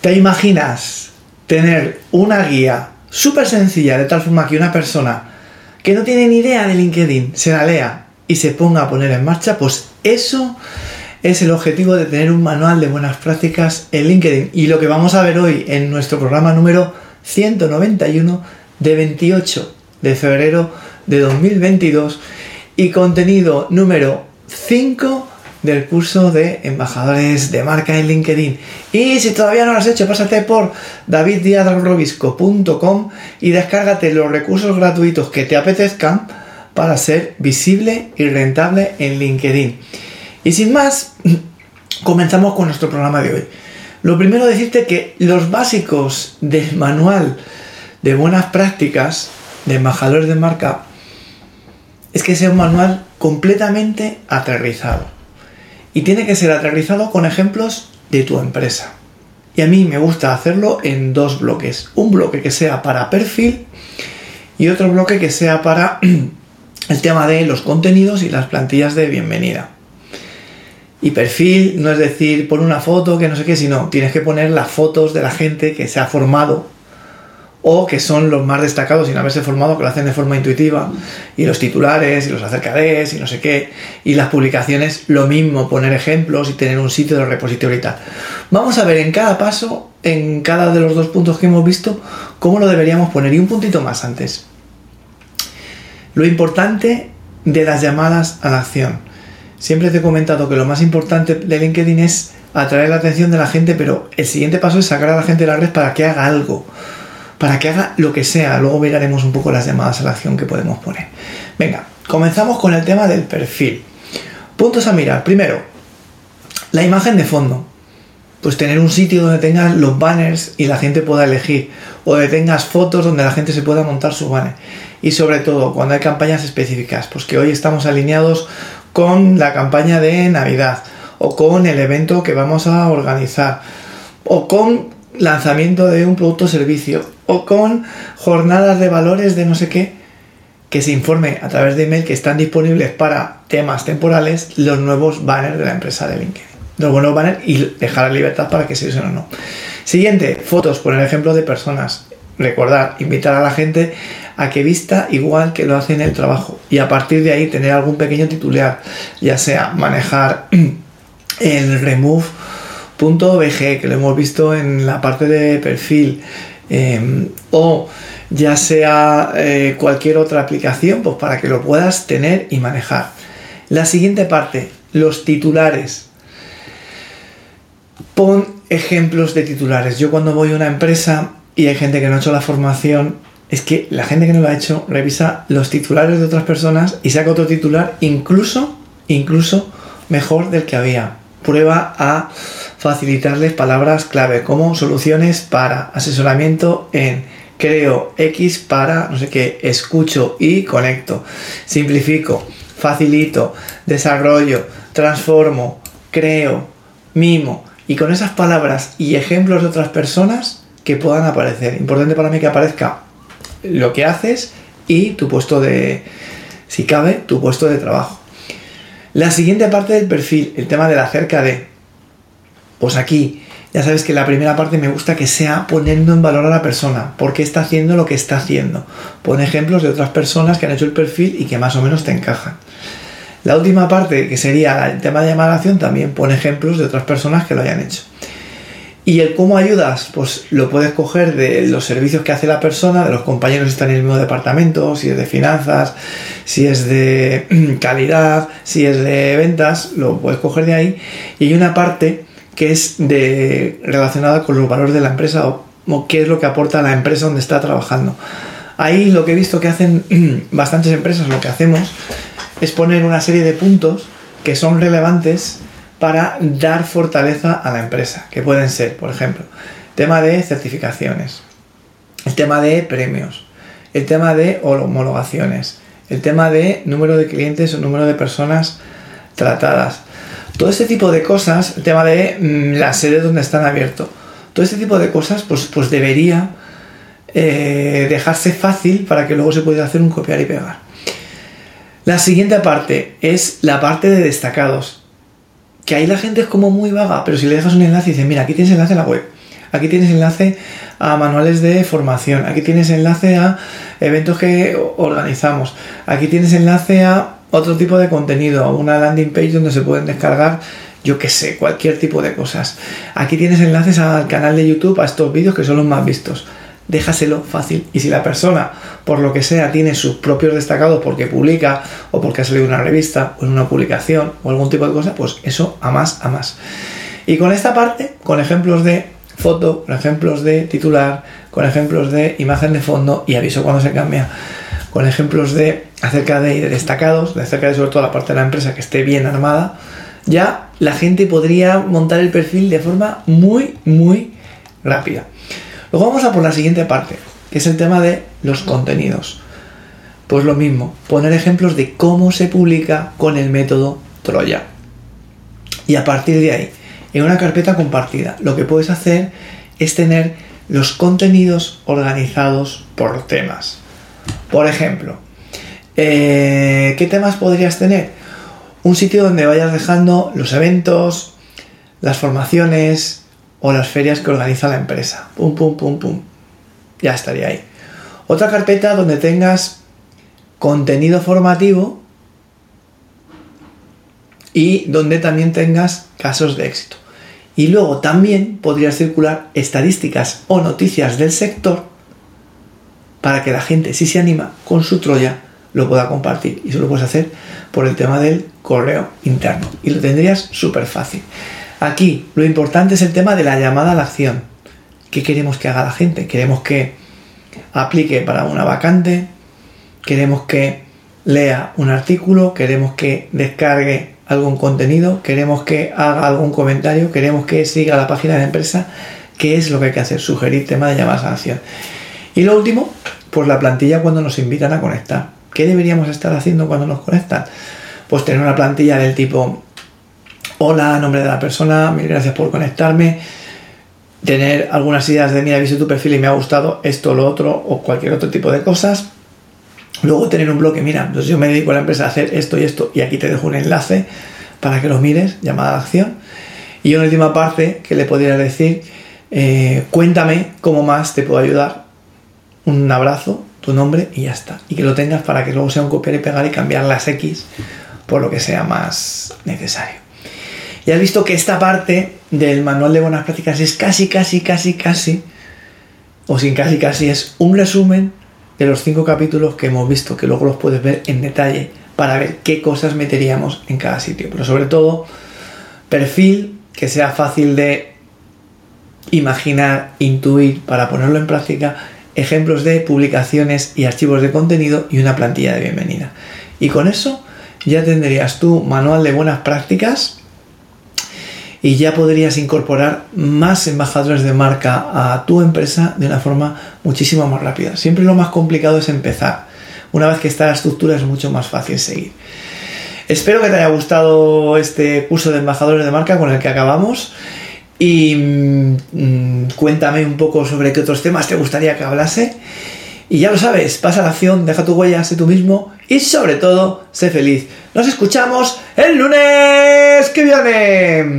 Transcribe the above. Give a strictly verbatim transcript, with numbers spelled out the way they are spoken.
¿Te imaginas tener una guía súper sencilla de tal forma que una persona que no tiene ni idea de LinkedIn se la lea y se ponga a poner en marcha? Pues eso es el objetivo de tener un manual de buenas prácticas en LinkedIn. Y lo que vamos a ver hoy en nuestro programa número ciento noventa y uno de veintiocho de febrero de dos mil veintidós y contenido número cinco del curso de embajadores de marca en LinkedIn. Y si todavía no lo has hecho, pásate por david diaz robisco punto com y descárgate los recursos gratuitos que te apetezcan para ser visible y rentable en LinkedIn. Y sin más, comenzamos con nuestro programa de hoy. Lo primero, decirte que los básicos del manual de buenas prácticas de embajadores de marca es que sea un manual completamente aterrizado. Y tiene que ser aterrizado con ejemplos de tu empresa. Y a mí me gusta hacerlo en dos bloques. Un bloque que sea para perfil y otro bloque que sea para el tema de los contenidos y las plantillas de bienvenida. Y perfil no es decir pon una foto que no sé qué, sino tienes que poner las fotos de la gente que se ha formado o que son los más destacados sin haberse formado, que lo hacen de forma intuitiva, y los titulares, y los acercades, y no sé qué, y las publicaciones, lo mismo, poner ejemplos y tener un sitio de repositorio y tal. Vamos a ver en cada paso, en cada de los dos puntos que hemos visto, cómo lo deberíamos poner. Y un puntito más antes. Lo importante de las llamadas a la acción. Siempre te he comentado que lo más importante de LinkedIn es atraer la atención de la gente, pero el siguiente paso es sacar a la gente de la red para que haga algo. Para que haga lo que sea. Luego miraremos un poco las llamadas a la acción que podemos poner. Venga, comenzamos con el tema del perfil. Puntos a mirar. Primero, la imagen de fondo. Pues tener un sitio donde tengas los banners y la gente pueda elegir. O donde tengas fotos donde la gente se pueda montar su banner. Y sobre todo, cuando hay campañas específicas. Pues que hoy estamos alineados con la campaña de Navidad. O con el evento que vamos a organizar. O con lanzamiento de un producto o servicio, o con jornadas de valores de no sé qué, que se informe a través de email que están disponibles para temas temporales los nuevos banners de la empresa de LinkedIn. Los buenos banners y dejar la libertad para que se usen o no. Siguiente, fotos, poner ejemplos de personas. Recordar, invitar a la gente a que vista igual que lo hace en el trabajo y a partir de ahí tener algún pequeño titular, ya sea manejar el remove punto b g, que lo hemos visto en la parte de perfil, eh, o ya sea eh, cualquier otra aplicación, pues para que lo puedas tener y manejar. La siguiente parte, los titulares. Pon ejemplos de titulares. Yo cuando voy a una empresa y hay gente que no ha hecho la formación, es que la gente que no lo ha hecho revisa los titulares de otras personas y saca otro titular incluso, incluso mejor del que había. Prueba a facilitarles palabras clave como soluciones para, asesoramiento en, creo X para, no sé qué, escucho y conecto, simplifico, facilito, desarrollo, transformo, creo, mimo, y con esas palabras y ejemplos de otras personas que puedan aparecer. Importante para mí que aparezca lo que haces y tu puesto de, si cabe, tu puesto de trabajo. La siguiente parte del perfil, el tema de la acerca de, pues aquí, ya sabes que la primera parte me gusta que sea poniendo en valor a la persona, por qué está haciendo lo que está haciendo. Pon ejemplos de otras personas que han hecho el perfil y que más o menos te encajan. La última parte, que sería el tema de llamada a la acción, también pon ejemplos de otras personas que lo hayan hecho. Y el cómo ayudas, pues lo puedes coger de los servicios que hace la persona, de los compañeros que están en el mismo departamento, si es de finanzas, si es de calidad, si es de ventas, lo puedes coger de ahí. Y hay una parte que es de relacionada con los valores de la empresa o, o qué es lo que aporta a la empresa donde está trabajando. Ahí lo que he visto que hacen bastantes empresas, lo que hacemos es poner una serie de puntos que son relevantes para dar fortaleza a la empresa, que pueden ser, por ejemplo, tema de certificaciones, el tema de premios, el tema de homologaciones, el tema de número de clientes o número de personas tratadas. Todo este tipo de cosas, el tema de mmm, las sedes donde están abiertos, todo este tipo de cosas pues, pues debería eh, dejarse fácil para que luego se pueda hacer un copiar y pegar. La siguiente parte es la parte de destacados, que ahí la gente es como muy vaga, pero si le dejas un enlace y dices, mira, aquí tienes el enlace a la web, aquí tienes enlace a manuales de formación, aquí tienes enlace a eventos que organizamos, aquí tienes enlace a otro tipo de contenido, a una landing page donde se pueden descargar, yo que sé, cualquier tipo de cosas. Aquí tienes enlaces al canal de YouTube, a estos vídeos que son los más vistos. Déjaselo fácil, y si la persona, por lo que sea, tiene sus propios destacados porque publica o porque ha salido en una revista o en una publicación o algún tipo de cosa, pues eso a más, a más. Y con esta parte, con ejemplos de foto, con ejemplos de titular, con ejemplos de imagen de fondo y aviso cuando se cambia, con ejemplos de acerca de, de destacados, de acerca de sobre todo la parte de la empresa que esté bien armada, ya la gente podría montar el perfil de forma muy, muy rápida. Luego vamos a por la siguiente parte, que es el tema de los contenidos. Pues lo mismo, poner ejemplos de cómo se publica con el método Troya. Y a partir de ahí, en una carpeta compartida, lo que puedes hacer es tener los contenidos organizados por temas. Por ejemplo, eh, ¿qué temas podrías tener? Un sitio donde vayas dejando los eventos, las formaciones o las ferias que organiza la empresa. Pum, pum, pum, pum. Ya estaría ahí. Otra carpeta donde tengas contenido formativo y donde también tengas casos de éxito. Y luego también podrías circular estadísticas o noticias del sector para que la gente, si se anima con su Troya, lo pueda compartir. Y eso lo puedes hacer por el tema del correo interno. Y lo tendrías súper fácil. Aquí lo importante es el tema de la llamada a la acción. ¿Qué queremos que haga la gente? Queremos que aplique para una vacante, queremos que lea un artículo, queremos que descargue algún contenido, queremos que haga algún comentario, queremos que siga la página de la empresa. ¿Qué es lo que hay que hacer? Sugerir tema de llamadas a la acción. Y lo último, pues la plantilla cuando nos invitan a conectar. ¿Qué deberíamos estar haciendo cuando nos conectan? Pues tener una plantilla del tipo: hola, nombre de la persona, mil gracias por conectarme. Tener algunas ideas de: mira, he visto tu perfil y me ha gustado esto, lo otro, o cualquier otro tipo de cosas. Luego tener un bloque: mira, pues yo me dedico a la empresa a hacer esto y esto, y aquí te dejo un enlace para que lo mires, llamada a la acción. Y una última parte que le podría decir: eh, cuéntame cómo más te puedo ayudar. Un abrazo, tu nombre y ya está. Y que lo tengas para que luego sea un copiar y pegar y cambiar las X por lo que sea más necesario. Y has visto que esta parte del manual de buenas prácticas es casi, casi, casi, casi, o sin casi, casi, es un resumen de los cinco capítulos que hemos visto, que luego los puedes ver en detalle para ver qué cosas meteríamos en cada sitio. Pero sobre todo, perfil que sea fácil de imaginar, intuir para ponerlo en práctica, ejemplos de publicaciones y archivos de contenido y una plantilla de bienvenida. Y con eso ya tendrías tu manual de buenas prácticas y ya podrías incorporar más embajadores de marca a tu empresa de una forma muchísimo más rápida. Siempre lo más complicado es empezar. Una vez que está la estructura es mucho más fácil seguir. Espero que te haya gustado este curso de embajadores de marca con el que acabamos. Y mmm, cuéntame un poco sobre qué otros temas te gustaría que hablase. Y ya lo sabes, pasa la acción, deja tu huella, sé tú mismo y sobre todo, sé feliz. Nos escuchamos el lunes que viene.